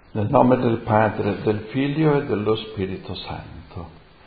Nel nome del Padre, del Figlio e dello Spirito Santo.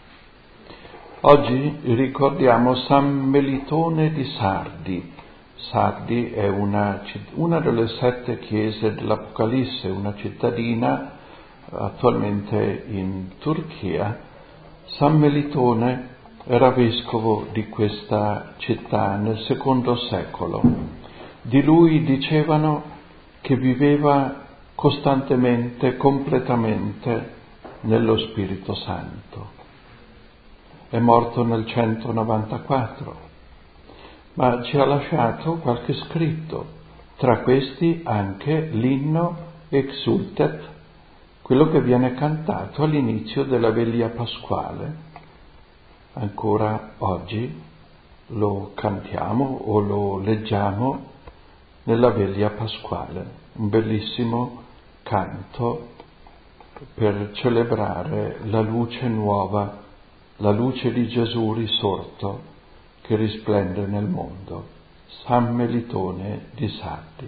Oggi ricordiamo San Melitone di Sardi. Sardi è una delle 7 chiese dell'Apocalisse, una cittadina attualmente in Turchia. San Melitone era vescovo di questa città nel II secolo. Di lui dicevano che viveva costantemente, completamente nello Spirito Santo. È morto nel 194, ma ci ha lasciato qualche scritto, tra questi anche l'inno Exultet, quello che viene cantato all'inizio della veglia pasquale. Ancora oggi lo cantiamo o lo leggiamo nella veglia pasquale, un bellissimo canto per celebrare la luce nuova, la luce di Gesù risorto che risplende nel mondo. San Melitone di Sardi.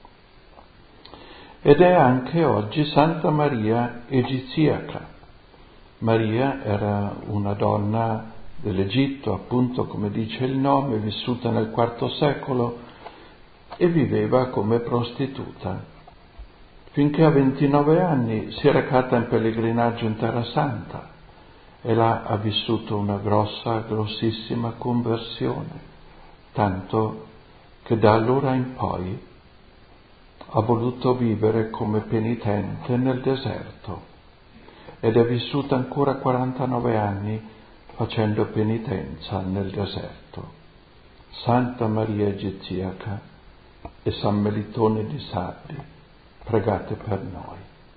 Ed è anche oggi Santa Maria Egiziaca. Maria era una donna dell'Egitto, appunto come dice il nome, vissuta nel IV secolo e viveva come prostituta. Finché a 29 anni si è recata in pellegrinaggio in Terra Santa e là ha vissuto una grossissima conversione, tanto che da allora in poi ha voluto vivere come penitente nel deserto ed è vissuta ancora 49 anni facendo penitenza nel deserto. Santa Maria Egiziaca e San Melitone di Sardi, pregate per noi.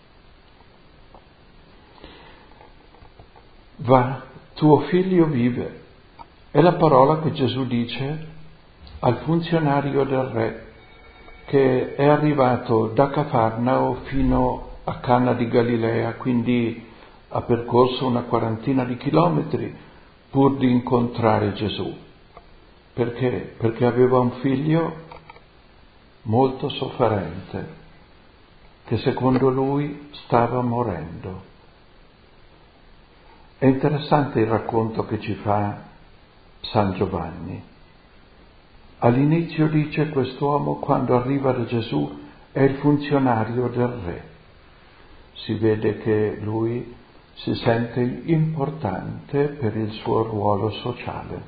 Va, tuo figlio vive, è la parola che Gesù dice al funzionario del re che è arrivato da Cafarnao fino a Cana di Galilea, quindi ha percorso una 40 di chilometri pur di incontrare Gesù. Perché? Perché aveva un figlio molto sofferente, che secondo lui stava morendo. È interessante il racconto che ci fa San Giovanni. All'inizio dice quest'uomo quando arriva da Gesù è il funzionario del re. Si vede che lui si sente importante per il suo ruolo sociale.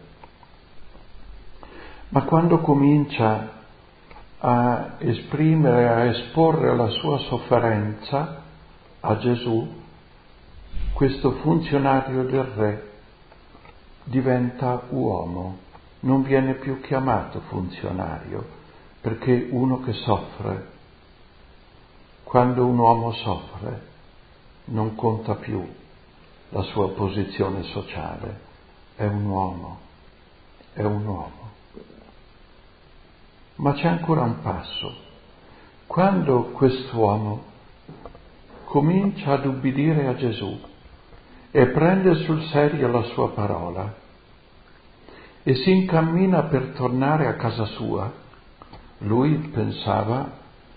Ma quando comincia a esprimere, a esporre la sua sofferenza a Gesù, questo funzionario del re diventa uomo, non viene più chiamato funzionario, perché uno che soffre, quando un uomo soffre, non conta più la sua posizione sociale, è un uomo. Ma c'è ancora un passo. Quando quest'uomo comincia ad ubbidire a Gesù e prende sul serio la sua parola e si incammina per tornare a casa sua, lui pensava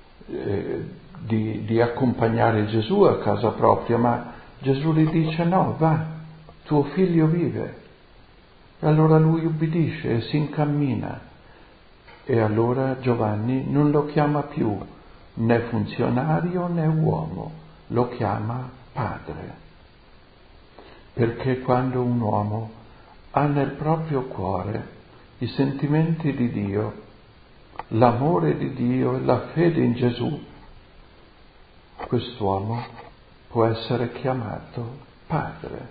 di accompagnare Gesù a casa propria, ma Gesù gli dice no, va, tuo figlio vive. E allora lui ubbidisce e si incammina. E allora Giovanni non lo chiama più né funzionario né uomo, lo chiama padre. Perché quando un uomo ha nel proprio cuore i sentimenti di Dio, l'amore di Dio e la fede in Gesù, quest'uomo può essere chiamato padre.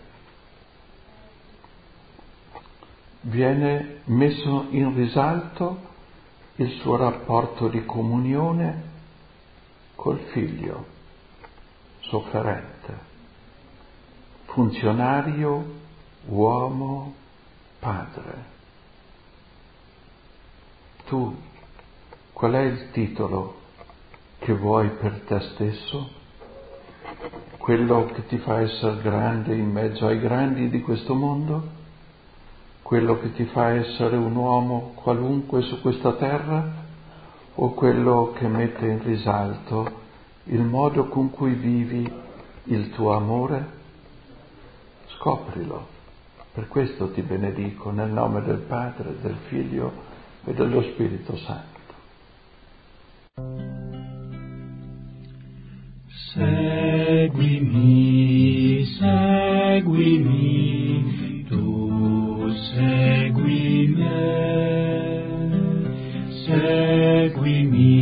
Viene messo in risalto il suo rapporto di comunione col figlio sofferente, funzionario, uomo, padre. Tu, qual è il titolo che vuoi per te stesso? Quello che ti fa essere grande in mezzo ai grandi di questo mondo? Quello che ti fa essere un uomo qualunque su questa terra? O quello che mette in risalto il modo con cui vivi il tuo amore? Scoprilo. Per questo ti benedico nel nome del Padre, del Figlio e dello Spirito Santo. Seguimi, seguimi, tu segui me, seguimi.